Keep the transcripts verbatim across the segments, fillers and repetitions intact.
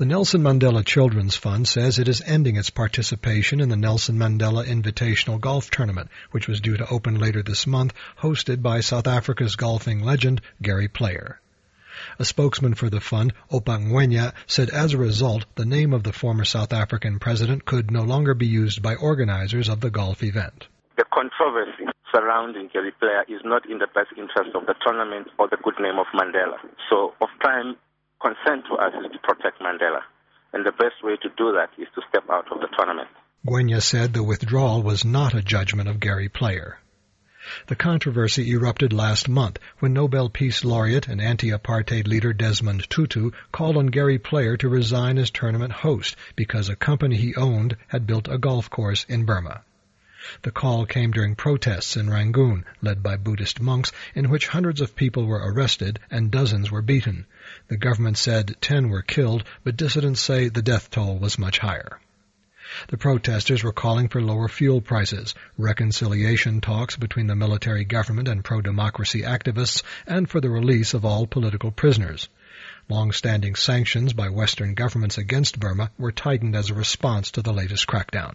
The Nelson Mandela Children's Fund says it is ending its participation in the Nelson Mandela Invitational Golf Tournament, which was due to open later this month, hosted by South Africa's golfing legend Gary Player. A spokesman for the fund, Oupa Ngwenya, said as a result, the name of the former South African president could no longer be used by organizers of the golf event. The controversy surrounding Gary Player is not in the best interest of the tournament or the good name of Mandela. So, of prime concern to us is to protect Mandela. And the best way to do that is to step out of the tournament. Ngwenya said the withdrawal was not a judgment of Gary Player. The controversy erupted last month when Nobel Peace Laureate and anti-apartheid leader Desmond Tutu called on Gary Player to resign as tournament host because a company he owned had built a golf course in Burma. The call came during protests in Rangoon, led by Buddhist monks, in which hundreds of people were arrested and dozens were beaten. The government said ten were killed, but dissidents say the death toll was much higher. The protesters were calling for lower fuel prices, reconciliation talks between the military government and pro-democracy activists, and for the release of all political prisoners. Long-standing sanctions by Western governments against Burma were tightened as a response to the latest crackdown.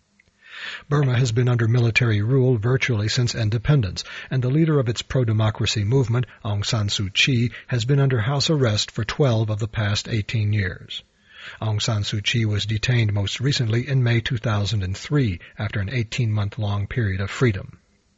Burma has been under military rule virtually since independence, and the leader of its pro-democracy movement, Aung San Suu Kyi, has been under house arrest for twelve of the past eighteen years. Aung San Suu Kyi was detained most recently in May two thousand three after an eighteen-month-long period of freedom.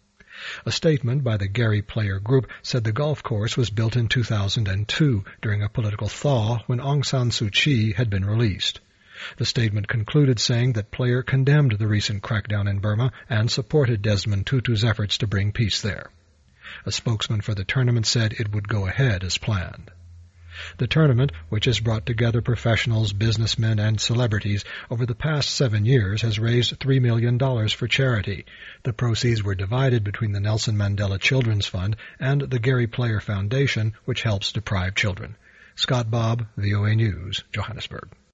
A statement by the Gary Player Group said the golf course was built in two thousand two during a political thaw when Aung San Suu Kyi had been released. The statement concluded saying that Player condemned the recent crackdown in Burma and supported Desmond Tutu's efforts to bring peace there. A spokesman for the tournament said it would go ahead as planned. The tournament, which has brought together professionals, businessmen, and celebrities over the past seven years, has raised three million dollars for charity. The proceeds were divided between the Nelson Mandela Children's Fund and the Gary Player Foundation, which helps deprived children. Scott Bobb, V O A News, Johannesburg.